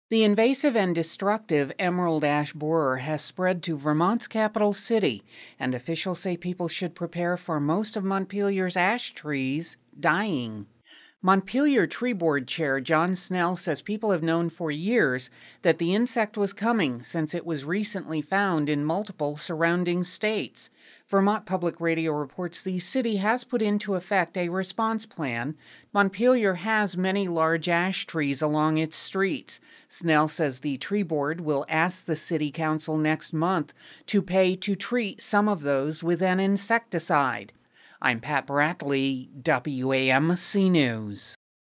The invasive and destructive emerald ash borer has spread to Vermont's capital city, and officials say people should prepare for most of Montpelier's ash trees dying. Montpelier Tree Board Chair John Snell says people have known for years that the insect was coming since it was recently found in multiple surrounding states. Vermont Public Radio reports the city has put into effect a response plan. Montpelier has many large ash trees along its streets. Snell says the tree board will ask the city council next month to pay to treat some of those with an insecticide. I'm Pat Bradley, WAMC News.